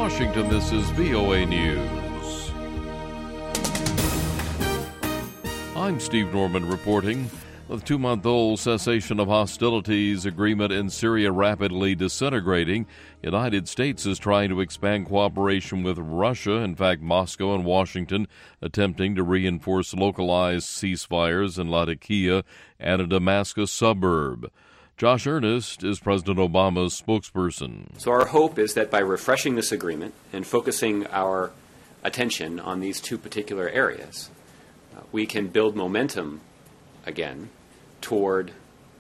Washington, this is VOA News. I'm Steve Norman reporting. With 2-month-old cessation of hostilities agreement in Syria rapidly disintegrating, United States is trying to expand cooperation with Russia. In fact, Moscow and Washington attempting to reinforce localized ceasefires in Latakia and a Damascus suburb. Josh Earnest is President Obama's spokesperson. So our hope is that by refreshing this agreement and focusing our attention on these two particular areas, we can build momentum again toward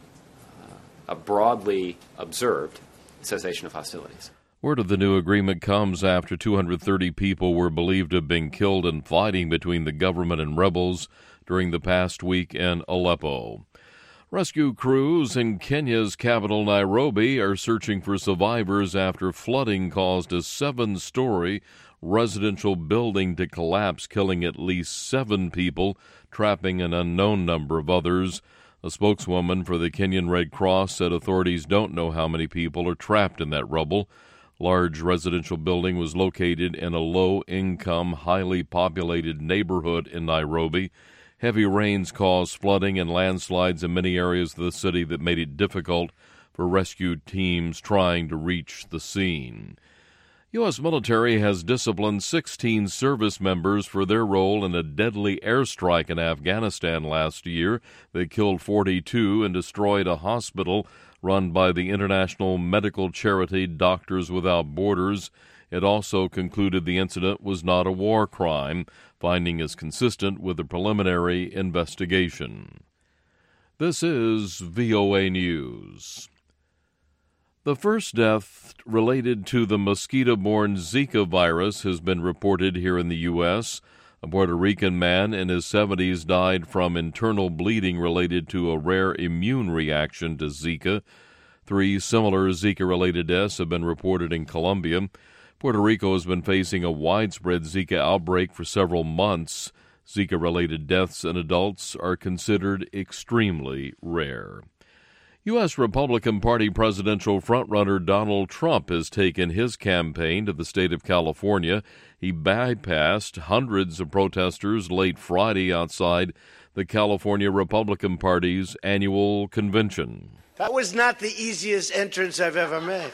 a broadly observed cessation of hostilities. Word of the new agreement comes after 230 people were believed to have been killed in fighting between the government and rebels during the past week in Aleppo. Rescue crews in Kenya's capital, Nairobi, are searching for survivors after flooding caused a 7-story residential building to collapse, killing at least 7 people, trapping an unknown number of others. A spokeswoman for the Kenyan Red Cross said authorities don't know how many people are trapped in that rubble. Large residential building was located in a low-income, highly populated neighborhood in Nairobi. Heavy rains caused flooding and landslides in many areas of the city that made it difficult for rescue teams trying to reach the scene. U.S. military has disciplined 16 service members for their role in a deadly airstrike in Afghanistan last year that killed 42 and destroyed a hospital run by the international medical charity Doctors Without Borders. It also concluded the incident was not a war crime, finding is consistent with the preliminary investigation. This is VOA News. The first death related to the mosquito-borne Zika virus has been reported here in the U.S. A Puerto Rican man in his 70s died from internal bleeding related to a rare immune reaction to Zika. 3 similar Zika-related deaths have been reported in Colombia. Puerto Rico has been facing a widespread Zika outbreak for several months. Zika-related deaths in adults are considered extremely rare. U.S. Republican Party presidential frontrunner Donald Trump has taken his campaign to the state of California. He bypassed hundreds of protesters late Friday outside the California Republican Party's annual convention. That was not the easiest entrance I've ever made.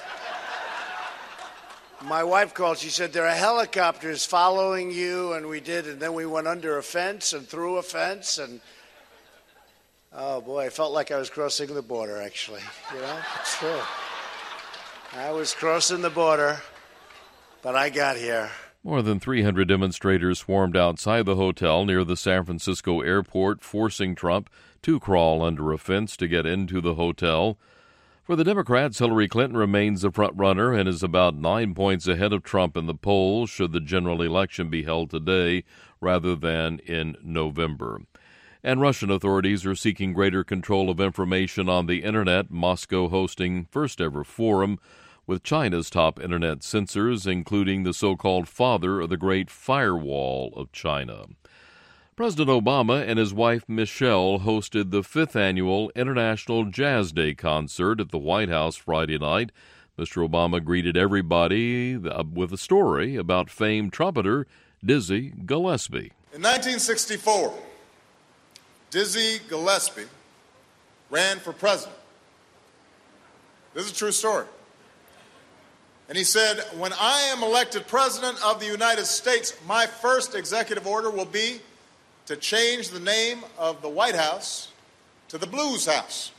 My wife called. She said, there are helicopters following you, and we did, and then we went under a fence and through a fence, and oh, boy, I felt like I was crossing the border, actually. You know, it's true. I was crossing the border, but I got here. More than 300 demonstrators swarmed outside the hotel near the San Francisco airport, forcing Trump to crawl under a fence to get into the hotel. For the Democrats, Hillary Clinton remains the frontrunner and is about 9 points ahead of Trump in the polls should the general election be held today rather than in November. And Russian authorities are seeking greater control of information on the Internet, Moscow hosting first-ever forum with China's top Internet censors, including the so-called father of the Great Firewall of China. President Obama and his wife Michelle hosted the 5th annual International Jazz Day concert at the White House Friday night. Mr. Obama greeted everybody with a story about famed trumpeter Dizzy Gillespie. In 1964, Dizzy Gillespie ran for president. This is a true story. And he said, when I am elected president of the United States, my first executive order will be to change the name of the White House to the Blues House.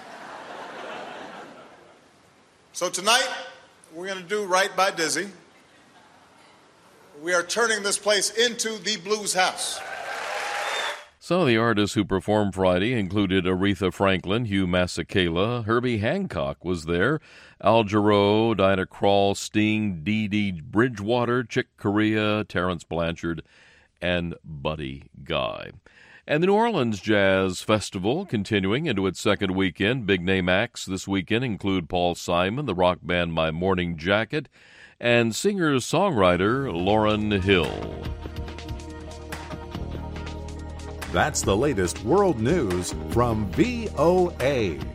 So tonight, we're going to do right by Dizzy. We are turning this place into the Blues House. Some of the artists who performed Friday included Aretha Franklin, Hugh Masekela, Herbie Hancock was there, Al Jarreau, Diana Krall, Sting, Dee Dee Bridgewater, Chick Corea, Terrence Blanchard, and Buddy Guy. And the New Orleans Jazz Festival continuing into its second weekend. Big-name acts this weekend include Paul Simon, the rock band My Morning Jacket, and singer-songwriter Lauryn Hill. That's the latest world news from VOA.